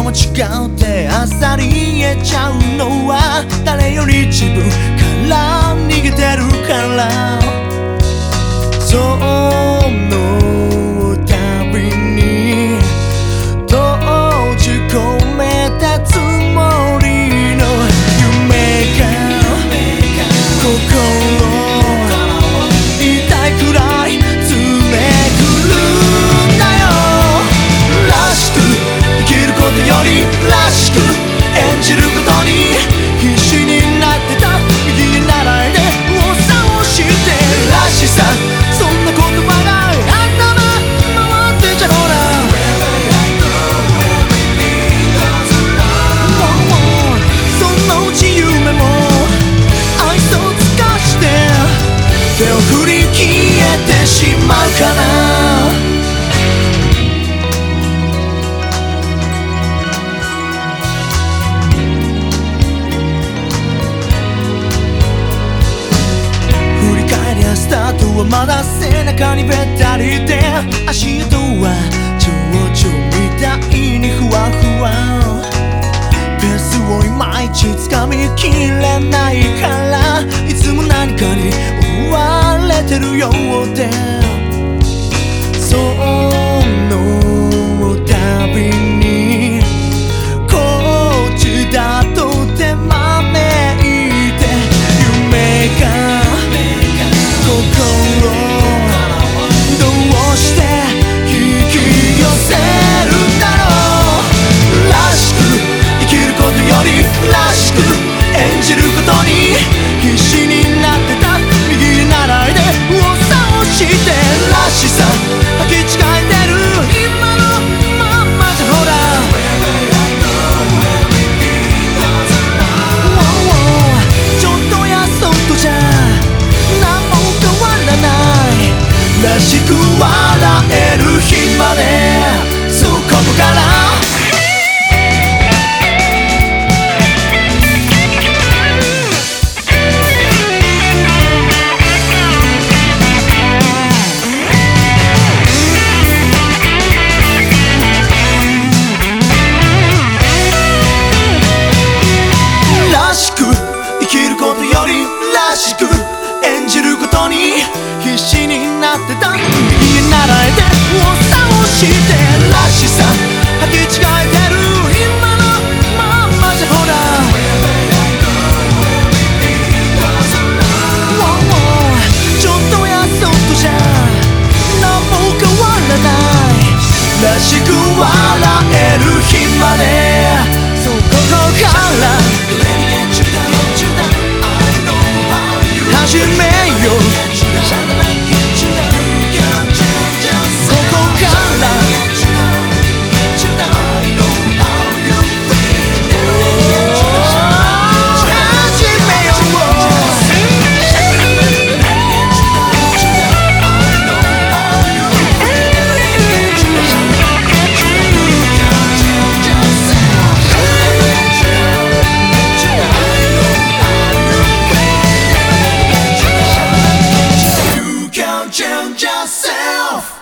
も違うってあっさり言えちゃうのは誰より自分から逃げてるからその度に閉じ込めたつもりの夢が心痛いくらい詰めくるんだよらしく生きることよりらしく演じることに必死になってた右に習えで右往左往してらしさそんな言葉が頭回ってちゃほらそのうち夢も愛想尽かして手を振り消えてしまうかなスタートはまだ背中にべったりで足跡は蝶々みたいにふわふわペースをいまいちつかみきれないからいつも何かに追われてるようでその度にこっちだと手招いて夢が心どうして引き寄せるんだろうらしく生きることよりらしく演じることに必死になってた右に習いで右往左往してらしさ履き違えてる今のまんまじゃほらちょっとやそっとじゃらしく笑える日までそうここかららしく生きることよりらしく演じることに必死になってた右に習えて右往左往してらしさ履き違えてる今のまんまじゃほらちょっとやそっとじゃ何も変わらないらしく笑える日までそうここから始めようChange yourself